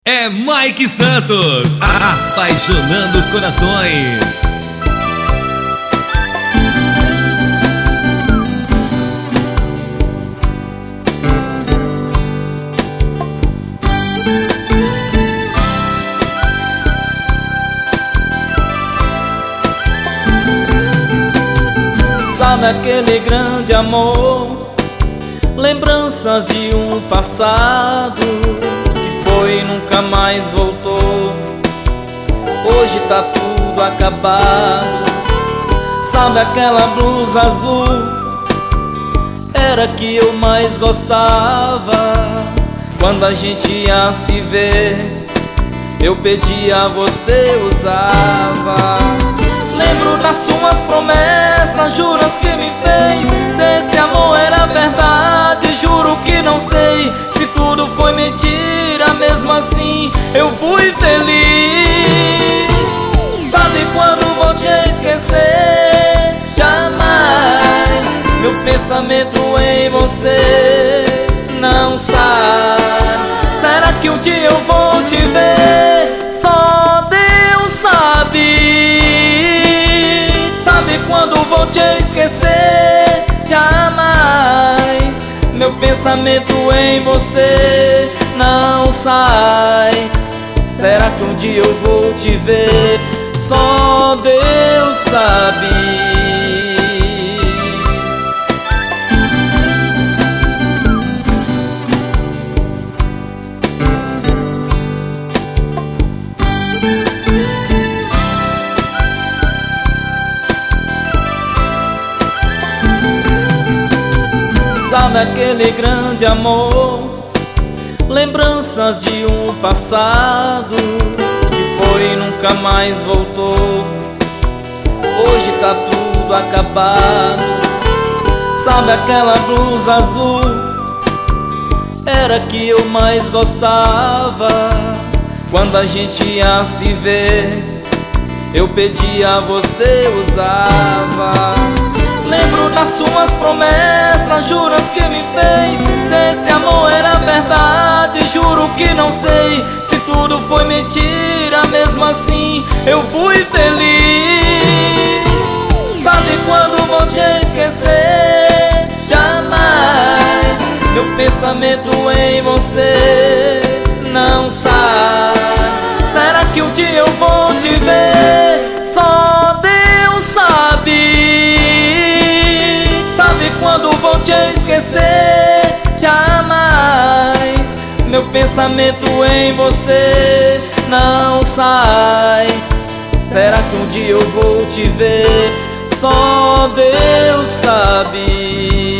É Mike Santos, apaixonando os corações. Sabe aquele grande amor, lembranças de um passado que foi e nunca mais voltou. Hoje tá tudo acabado. Sabe aquela blusa azul, era que eu mais gostava. Quando a gente ia se ver, eu pedia, você usava. Lembro das suas promessas, juras que me fez. Se esse amor era verdade, juro que não sei. Se tudo foi mentira, mesmo assim eu fui feliz. Sabe quando vou te esquecer? Jamais. Meu pensamento em você não sai. Será que um dia eu vou te ver? Só Deus sabe. Sabe quando vou te esquecer? Jamais. Meu pensamento em você não sai. Será que um dia eu vou te ver? Só Deus sabe. Sabe aquele grande amor, lembranças de um passado que foi e nunca mais voltou. Hoje tá tudo acabado. Sabe aquela blusa azul, era que eu mais gostava. Quando a gente ia se ver, eu pedia, você usava. Lembro das suas promessas, juras que me fez. Se esse amor era verdade, juro que não sei. Se tudo foi mentira, mesmo assim eu fui feliz. Sabe quando vou te esquecer? Jamais. Meu pensamento em você não sai. Será que um dia eu vou te ver? Só Deus sabe. Sabe quando vou te esquecer? Jamais. Meu pensamento em você não sai. Será que um dia eu vou te ver? Só Deus sabe.